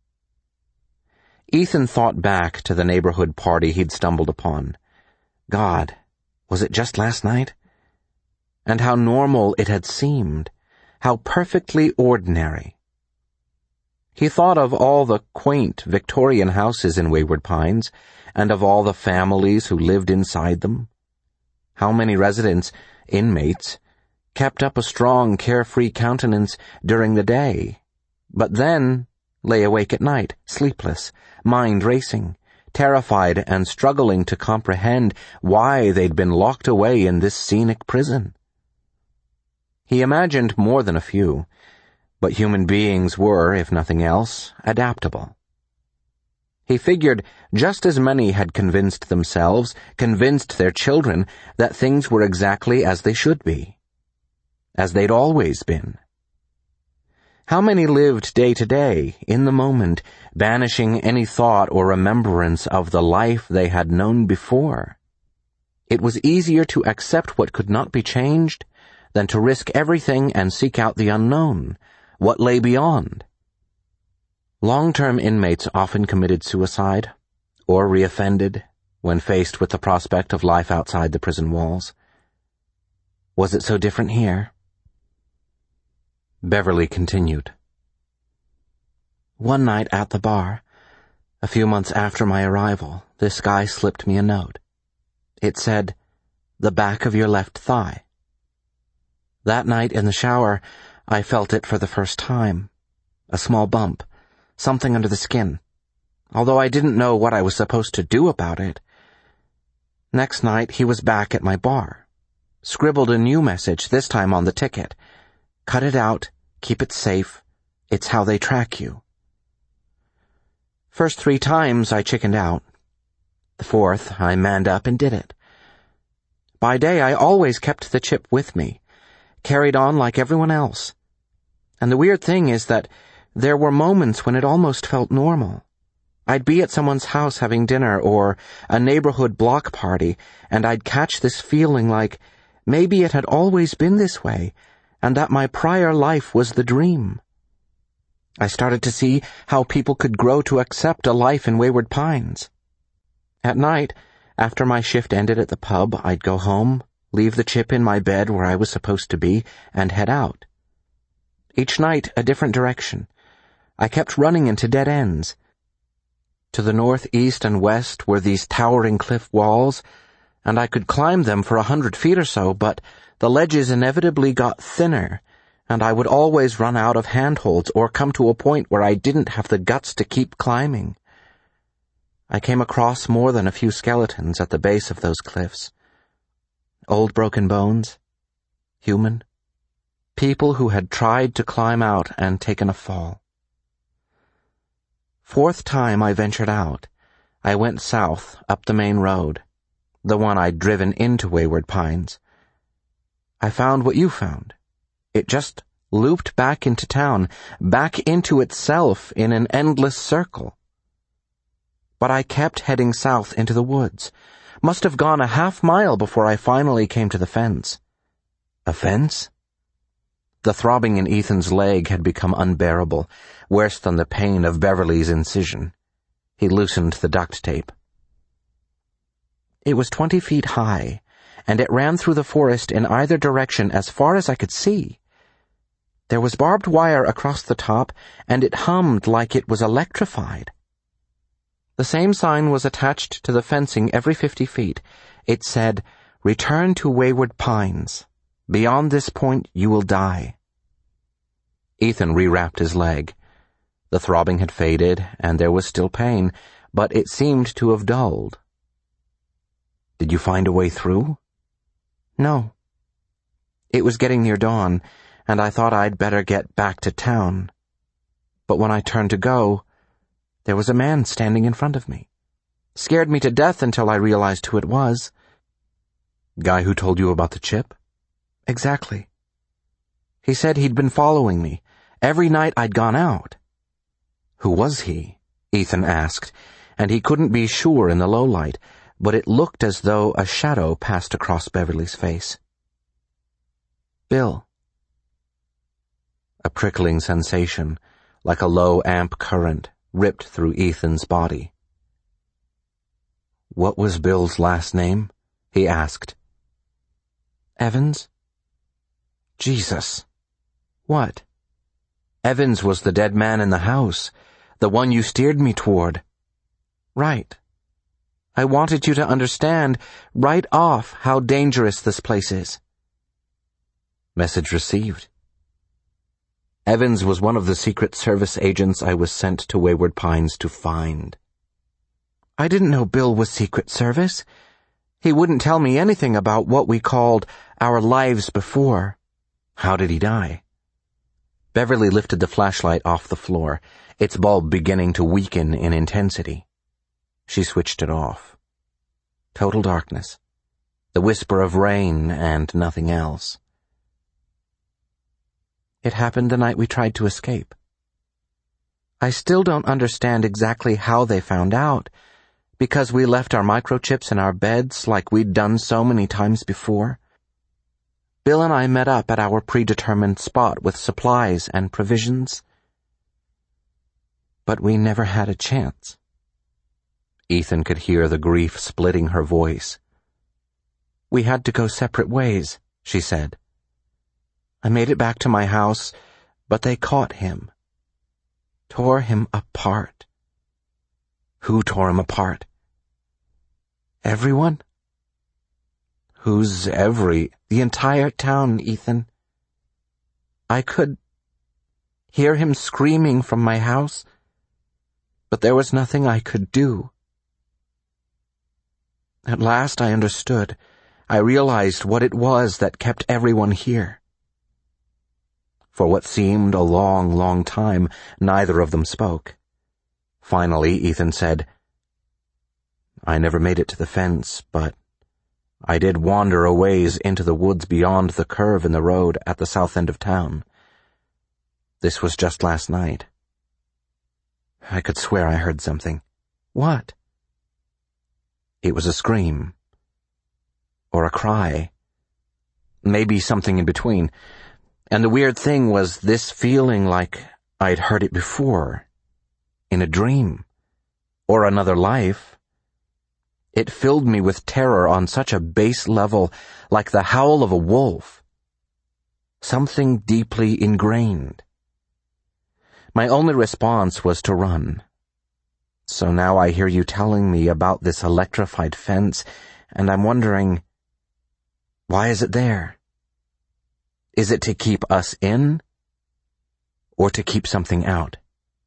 Ethan thought back to the neighborhood party he'd stumbled upon. God, was it just last night? And how normal it had seemed, how perfectly ordinary. He thought of all the quaint Victorian houses in Wayward Pines, and of all the families who lived inside them. How many residents, inmates, kept up a strong, carefree countenance during the day, but then lay awake at night, sleepless, mind racing, terrified and struggling to comprehend why they'd been locked away in this scenic prison. He imagined more than a few, but human beings were, if nothing else, adaptable. He figured just as many had convinced themselves, convinced their children, that things were exactly as they should be, as they'd always been. How many lived day to day, in the moment, banishing any thought or remembrance of the life they had known before? It was easier to accept what could not be changed than to risk everything and seek out the unknown, what lay beyond. Long-term inmates often committed suicide or reoffended when faced with the prospect of life outside the prison walls. Was it so different here? Beverly continued. One night at the bar, a few months after my arrival, this guy slipped me a note. It said, "The back of your left thigh." That night in the shower, I felt it for the first time. A small bump, something under the skin, although I didn't know what I was supposed to do about it. Next night, he was back at my bar. Scribbled a new message, this time on the ticket. "Cut it out, keep it safe, it's how they track you." First 3 times I chickened out. The 4th, I manned up and did it. By day, I always kept the chip with me, carried on like everyone else. And the weird thing is that there were moments when it almost felt normal. I'd be at someone's house having dinner or a neighborhood block party, and I'd catch this feeling like maybe it had always been this way, and that my prior life was the dream. I started to see how people could grow to accept a life in Wayward Pines. At night, after my shift ended at the pub, I'd go home, leave the chip in my bed where I was supposed to be, and head out. Each night, a different direction. I kept running into dead ends. To the north, east, and west were these towering cliff walls, and I could climb them for 100 feet or so, but the ledges inevitably got thinner, and I would always run out of handholds or come to a point where I didn't have the guts to keep climbing. I came across more than a few skeletons at the base of those cliffs. Old broken bones, human, people who had tried to climb out and taken a fall. 4th time I ventured out, I went south up the main road, the one I'd driven into Wayward Pines. I found what you found. It just looped back into town, back into itself in an endless circle. But I kept heading south into the woods. Must have gone a half-mile before I finally came to the fence. A fence? The throbbing in Ethan's leg had become unbearable, worse than the pain of Beverly's incision. He loosened the duct tape. It was 20 feet high, and it ran through the forest in either direction as far as I could see. There was barbed wire across the top, and it hummed like it was electrified. The same sign was attached to the fencing every 50 feet. It said, "Return to Wayward Pines. Beyond this point, you will die." Ethan rewrapped his leg. The throbbing had faded, and there was still pain, but it seemed to have dulled. "Did you find a way through?" "No. It was getting near dawn, and I thought I'd better get back to town. But when I turned to go, there was a man standing in front of me. Scared me to death until I realized who it was." "Guy who told you about the chip?" "Exactly. He said he'd been following me every night I'd gone out." "Who was he?" Ethan asked, and he couldn't be sure in the low light, but it looked as though a shadow passed across Beverly's face. "Bill." A prickling sensation, like a low amp current, ripped through Ethan's body. "What was Bill's last name?" he asked. "Evans." "Jesus." "What?" "Evans was the dead man in the house, the one you steered me toward." "Right. I wanted you to understand right off how dangerous this place is." Message received. Evans was one of the Secret Service agents I was sent to Wayward Pines to find. "I didn't know Bill was Secret Service. He wouldn't tell me anything about what we called our lives before." "How did he die?" Beverly lifted the flashlight off the floor, its bulb beginning to weaken in intensity. She switched it off. Total darkness. The whisper of rain and nothing else. "It happened the night we tried to escape. I still don't understand exactly how they found out, Because we left our microchips in our beds like we'd done so many times before. Bill and I met up at our predetermined spot with supplies and provisions. But we never had a chance. Ethan could hear the grief splitting her voice. We had to go separate ways, she said. I made it back to my house, but they caught him. Tore him apart. Who tore him apart? Everyone? Who's the entire town, Ethan. I could hear him screaming from my house, but there was nothing I could do. At last I understood. I realized what it was that kept everyone here. For what seemed a long, long time, neither of them spoke. Finally, Ethan said, I never made it to the fence, but I did wander a ways into the woods beyond the curve in the road at the south end of town. This was just last night. I could swear I heard something. What? It was a scream. Or a cry. Maybe something in between. And the weird thing was this feeling like I'd heard it before. In a dream. Or another life. It filled me with terror on such a base level, like the howl of a wolf. Something deeply ingrained. My only response was to run. So now I hear you telling me about this electrified fence, and I'm wondering, why is it there? Is it to keep us in, or to keep something out?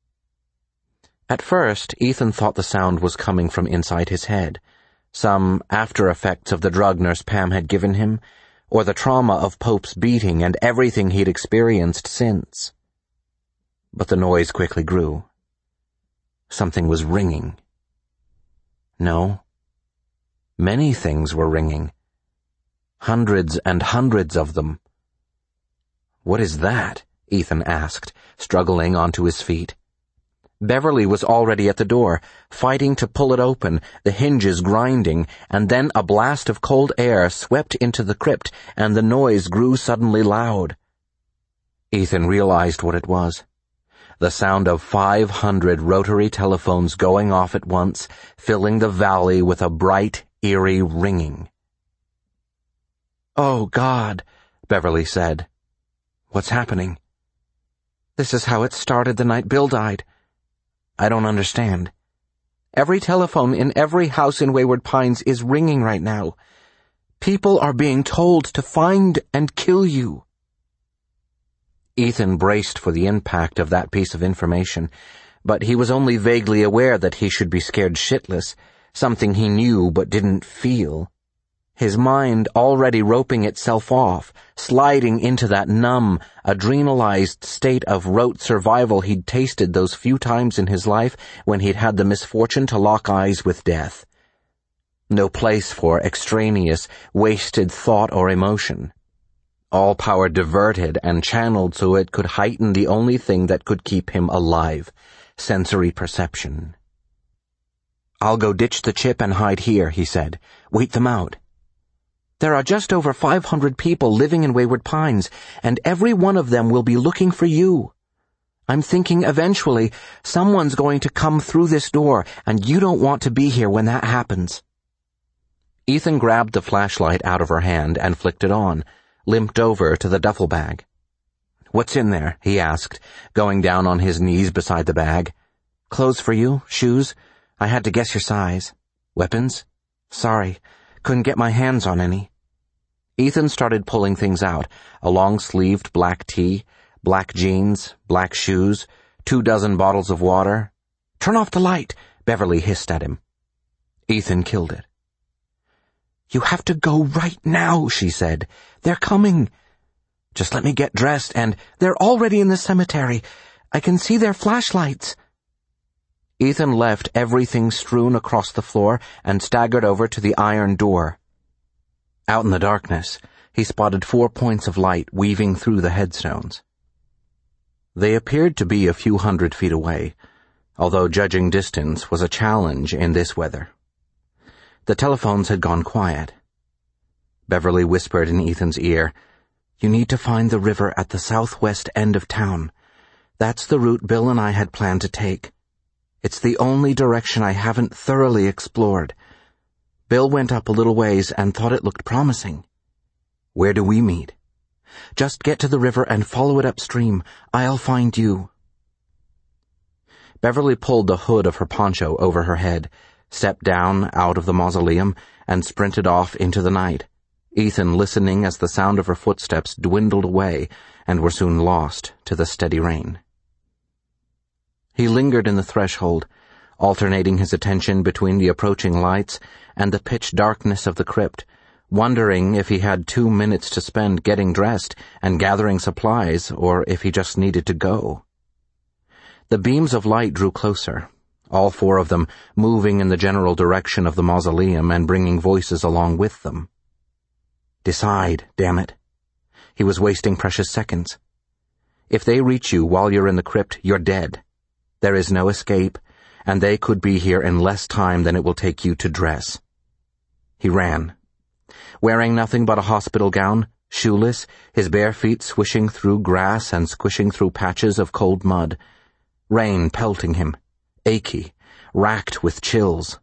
At first, Ethan thought the sound was coming from inside his head, some after effects of the drug Nurse Pam had given him, or the trauma of Pope's beating and everything he'd experienced since. But the noise quickly grew. Something was ringing. No. Many things were ringing. Hundreds and hundreds of them. What is that? Ethan asked, struggling onto his feet. Beverly was already at the door, fighting to pull it open, the hinges grinding, and then a blast of cold air swept into the crypt, and the noise grew suddenly loud. Ethan realized what it was. The sound of 500 rotary telephones going off at once, filling the valley with a bright, eerie ringing. Oh, God, Beverly said. What's happening? This is how it started the night Bill died. I don't understand. Every telephone in every house in Wayward Pines is ringing right now. People are being told to find and kill you. Ethan braced for the impact of that piece of information, but he was only vaguely aware that he should be scared shitless, something he knew but didn't feel. His mind already roping itself off, sliding into that numb, adrenalized state of rote survival he'd tasted those few times in his life when he'd had the misfortune to lock eyes with death. No place for extraneous, wasted thought or emotion. All power diverted and channeled so it could heighten the only thing that could keep him alive, sensory perception. I'll go ditch the chip and hide here, he said. Wait them out. There are just over 500 people living in Wayward Pines, and every one of them will be looking for you. I'm thinking eventually someone's going to come through this door, and you don't want to be here when that happens. Ethan grabbed the flashlight out of her hand and flicked it on, limped over to the duffel bag. What's in there? He asked, going down on his knees beside the bag. Clothes for you? Shoes? I had to guess your size. Weapons? Sorry, couldn't get my hands on any. Ethan started pulling things out, a long-sleeved black tee, black jeans, black shoes, 24 bottles of water. Turn off the light, Beverly hissed at him. Ethan killed it. You have to go right now, she said. They're coming. Just let me get dressed, and they're already in the cemetery. I can see their flashlights. Ethan left everything strewn across the floor and staggered over to the iron door. Out in the darkness, he spotted 4 points of light weaving through the headstones. They appeared to be a few hundred feet away, although judging distance was a challenge in this weather. The telephones had gone quiet. Beverly whispered in Ethan's ear, "You need to find the river at the southwest end of town. That's the route Bill and I had planned to take. It's the only direction I haven't thoroughly explored. Bill went up a little ways and thought it looked promising. Where do we meet? Just get to the river and follow it upstream. I'll find you." Beverly pulled the hood of her poncho over her head, stepped down out of the mausoleum, and sprinted off into the night, Ethan listening as the sound of her footsteps dwindled away and were soon lost to the steady rain. He lingered in the threshold, alternating his attention between the approaching lights and the pitch darkness of the crypt, wondering if he had 2 minutes to spend getting dressed and gathering supplies, or if he just needed to go. The beams of light drew closer, all 4 of them moving in the general direction of the mausoleum and bringing voices along with them. Decide, damn it. He was wasting precious seconds. If they reach you while you're in the crypt, you're dead. There is no escape, and they could be here in less time than it will take you to dress. He ran. Wearing nothing but a hospital gown, shoeless, his bare feet swishing through grass and squishing through patches of cold mud. Rain pelting him, achy, racked with chills.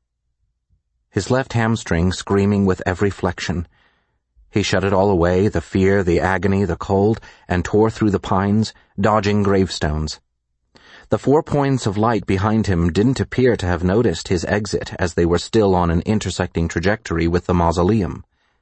His left hamstring screaming with every flexion. He shut it all away, the fear, the agony, the cold, and tore through the pines, dodging gravestones. The 4 points of light behind him didn't appear to have noticed his exit as they were still on an intersecting trajectory with the mausoleum.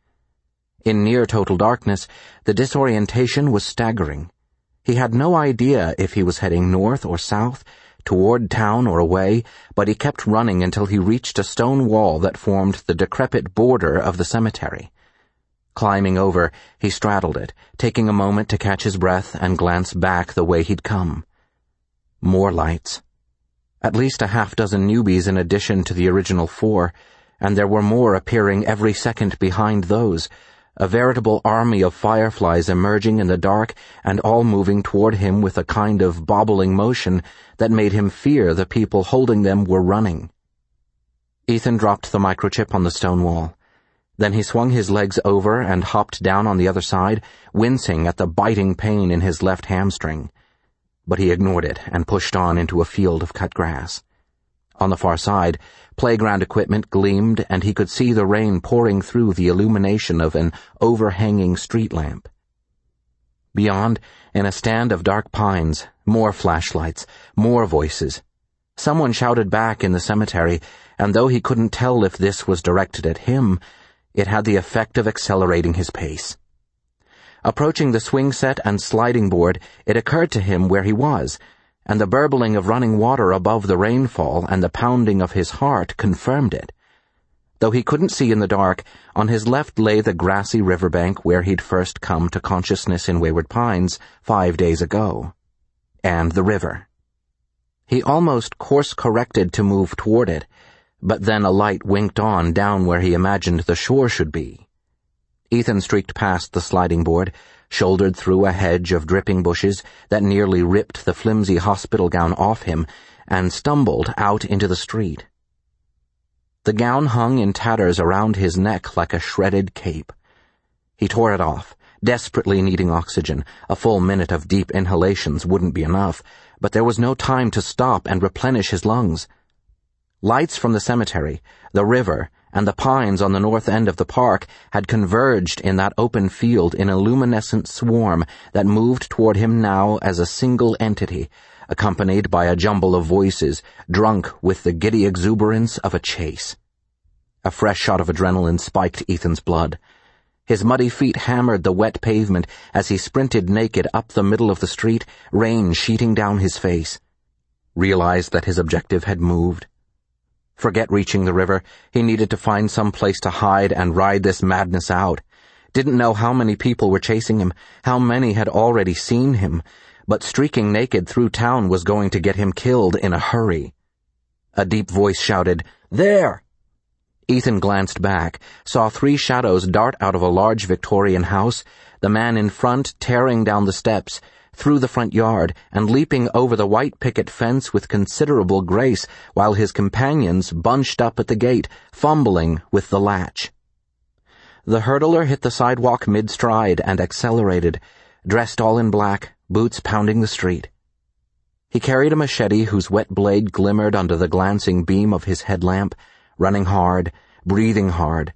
In near total darkness, the disorientation was staggering. He had no idea if he was heading north or south, toward town or away, but he kept running until he reached a stone wall that formed the decrepit border of the cemetery. Climbing over, he straddled it, taking a moment to catch his breath and glance back the way he'd come. More lights. At least a half-dozen newbies in addition to the original 4, and there were more appearing every second behind those, a veritable army of fireflies emerging in the dark and all moving toward him with a kind of bobbling motion that made him fear the people holding them were running. Ethan dropped the microchip on the stone wall. Then he swung his legs over and hopped down on the other side, wincing at the biting pain in his left hamstring. But he ignored it and pushed on into a field of cut grass. On the far side, playground equipment gleamed, and he could see the rain pouring through the illumination of an overhanging street lamp. Beyond, in a stand of dark pines, more flashlights, more voices. Someone shouted back in the cemetery, and though he couldn't tell if this was directed at him, it had the effect of accelerating his pace. Approaching the swing set and sliding board, it occurred to him where he was, and the burbling of running water above the rainfall and the pounding of his heart confirmed it. Though he couldn't see in the dark, on his left lay the grassy riverbank where he'd first come to consciousness in Wayward Pines 5 days ago. And the river. He almost course-corrected to move toward it, but then a light winked on down where he imagined the shore should be. Ethan streaked past the sliding board, shouldered through a hedge of dripping bushes that nearly ripped the flimsy hospital gown off him, and stumbled out into the street. The gown hung in tatters around his neck like a shredded cape. He tore it off, desperately needing oxygen. A full minute of deep inhalations wouldn't be enough, but there was no time to stop and replenish his lungs. Lights from the cemetery, the river, and the pines on the north end of the park had converged in that open field in a luminescent swarm that moved toward him now as a single entity, accompanied by a jumble of voices, drunk with the giddy exuberance of a chase. A fresh shot of adrenaline spiked Ethan's blood. His muddy feet hammered the wet pavement as he sprinted naked up the middle of the street, rain sheeting down his face. Realized that his objective had moved. Forget reaching the river. He needed to find some place to hide and ride this madness out. Didn't know how many people were chasing him, how many had already seen him, but streaking naked through town was going to get him killed in a hurry. A deep voice shouted, "There!" Ethan glanced back, saw 3 shadows dart out of a large Victorian house, the man in front tearing down the steps, through the front yard, and leaping over the white picket fence with considerable grace, while his companions bunched up at the gate, fumbling with the latch. The hurdler hit the sidewalk mid-stride and accelerated, dressed all in black, boots pounding the street. He carried a machete whose wet blade glimmered under the glancing beam of his headlamp, running hard, breathing hard,